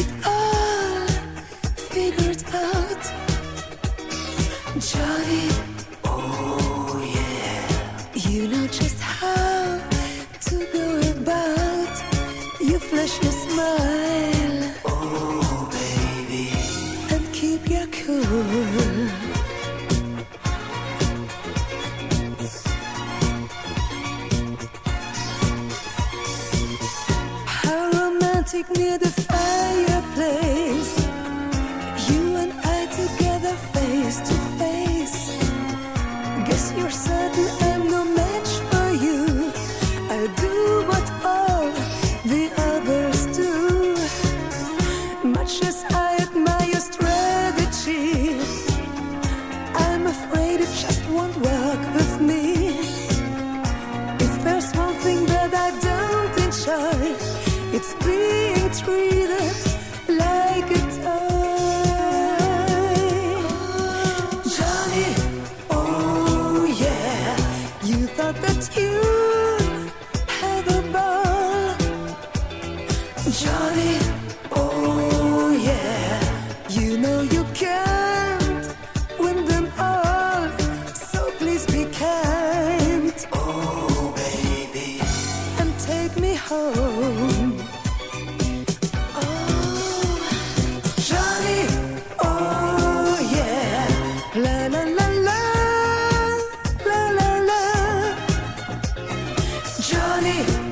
it all figured out. Johnny, oh yeah, you know just how to go about. You flash your smile, oh baby, and keep your cool. How romantic near the fireplace, you and I together face to face. Guess you're certain I'm no match for you. I'll do what all the others do. Much as I admire your strategy, I'm afraid it just won't work with me. If there's one thing that I don't enjoy, it's being treated like a toy. Johnny, oh yeah, you thought that you'd have a ball. Johnny, oh yeah, you know you can't win them all, so please be kind, oh baby, and take me home. Johnny, oh yeah, la la la la, la la la. Johnny.